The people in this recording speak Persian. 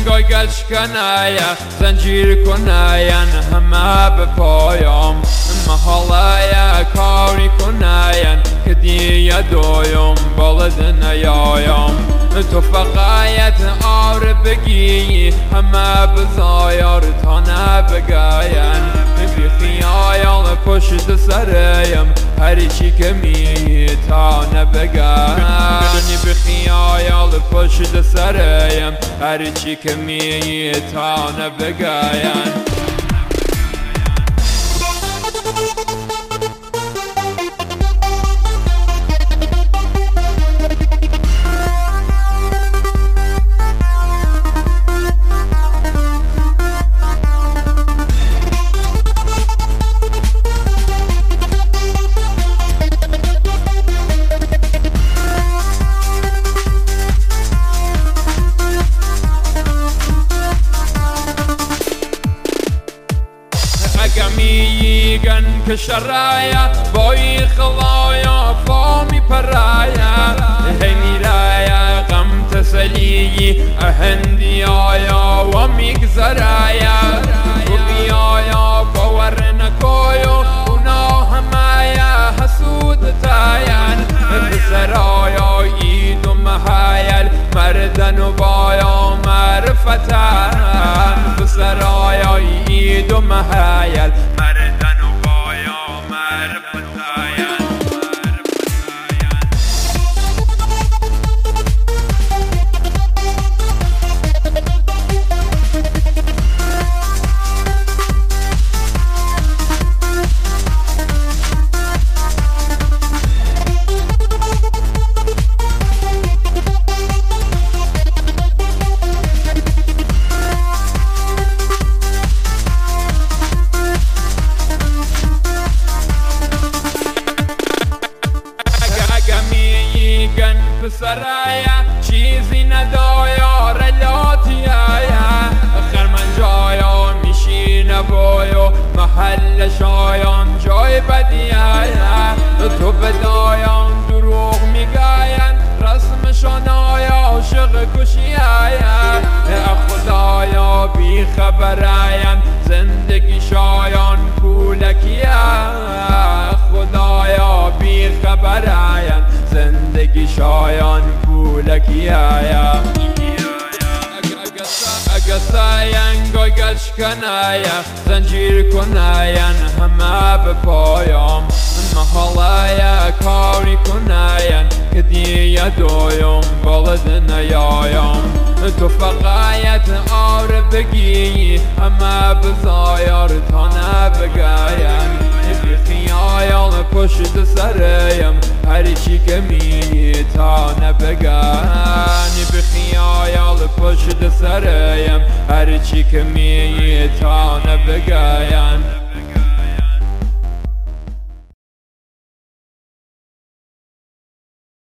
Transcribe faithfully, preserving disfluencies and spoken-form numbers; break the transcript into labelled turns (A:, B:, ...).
A: گاگش کنایا زنجیر کناین همه به پایم محالایا کاری کناین که دیگه دویم بالد نیایم تو فقایت آر بگی همه بزایر تا نبگاین بی خیال پشت سریم هر چی که می تا نبگاین بی خیال پشت سریم هر چی که می تا نبگاین میگن که شرایا بای خوایا فامی پرایا هی میرایا غم تسلیی اهندی آیا و میگذرایا و بیایا باور نکویو اونا همایا حسود تاین بسرایا اید و محایل مردن و بایا معرفتن بسرایا اید و محایل مردن و بایا معرفتن سرایا چیزی ندایا رلاتی آیا آخر من جایا میشینه بایو محل شایان جای بدی آیا تو بدایان دروغ میگاین رسمشان آیا عاشق کشی آیا خدایا بی خبر آین زندگی شایان پولکی آیا خدایا بی خبر آین زندگی شایان پولکی آیا اگه ساین گاگش کنایا زنجیر کناین همه به پایم محالایا کاری کناین که دیگه دویم بالد نیایم تو فقایت آر بگی همه بزایر تا نبگاین بی خیال پشت سریم هر چی که می تا نبگاین بی خیال پشت سریم هر چی که می تا نبگاین